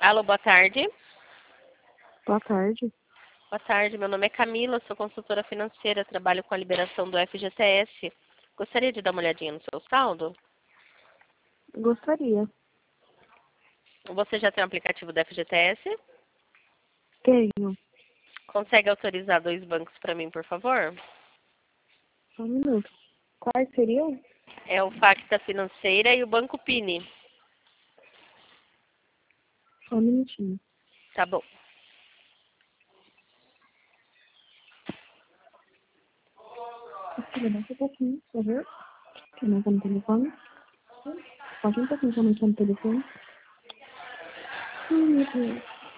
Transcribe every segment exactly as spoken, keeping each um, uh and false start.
Alô, boa tarde. Boa tarde. Boa tarde, meu nome é Camila, sou consultora financeira, trabalho com a liberação do F G T S. Gostaria de dar uma olhadinha no seu saldo? Gostaria. Você já tem o aplicativo do F G T S? Tenho. Consegue autorizar dois bancos para mim, por favor? Só um minuto. Quais seriam? É o Facta Financeira e o Banco Pini. Só um minutinho. Tá bom. Filha, dá um pouquinho, por favor. Que não tá no telefone. Pode um pouquinho também no telefone. Hum, meu Deus.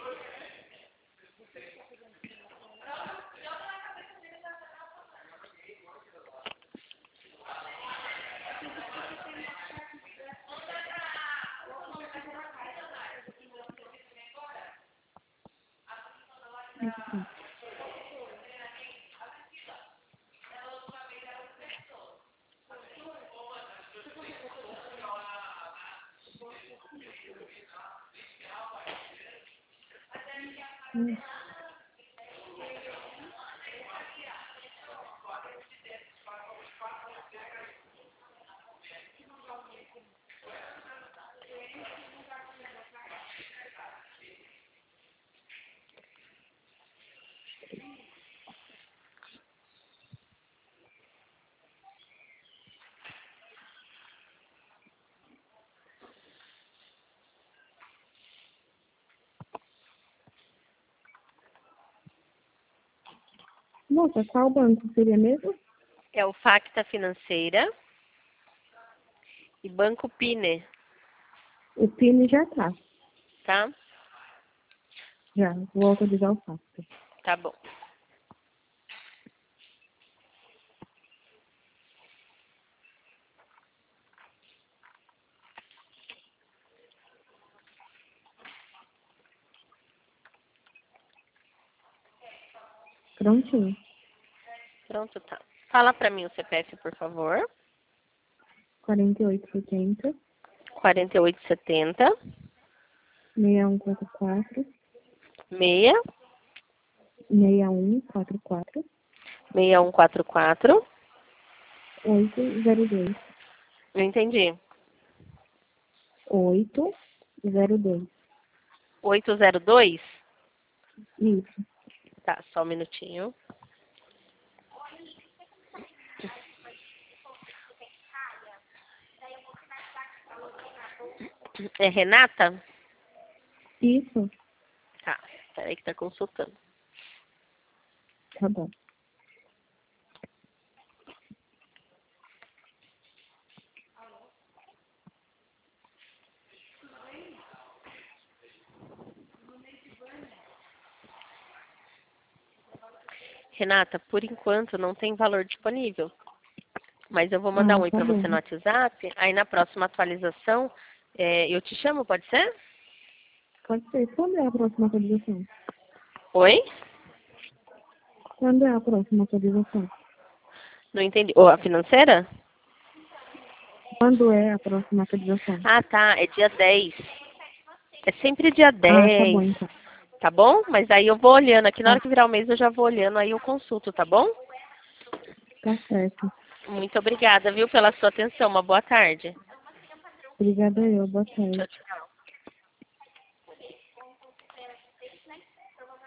Hum. Moça, qual banco seria mesmo? É o Facta Financeira e Banco Pini, O PIN já tá. tá? Já. Vou autorizar o fato. Tá bom. Prontinho. Pronto, tá. Fala para mim o C P F, por favor. quarenta e oito setenta, quarenta e oito setenta, seis um quatro quatro, seis, seis um quatro quatro, seis um quatro quatro. oito zero dois. Não entendi. oito zero dois. oito zero dois? Isso. Tá, só um minutinho. É Renata? Isso. Tá, peraí que tá consultando. Tá bom. Renata, por enquanto não tem valor disponível. Mas eu vou mandar Ah, um oi tá pra bom. você no WhatsApp. Aí na próxima atualização, é, eu te chamo, pode ser? Pode ser. Quando é a próxima atualização? Oi? Quando é a próxima atualização? Não entendi. Ô, a financeira? Quando é a próxima atualização? Ah, tá. É dia dez. É sempre dia Ah, tá dez. bom, então. Tá bom? Mas aí eu vou olhando. Aqui na Tá, hora que virar o mês eu já vou olhando. Aí eu consulto, tá bom? tá certo. Muito obrigada, viu, pela sua atenção. Uma boa tarde. Obrigada eu. Boa Tchau, tarde. tchau.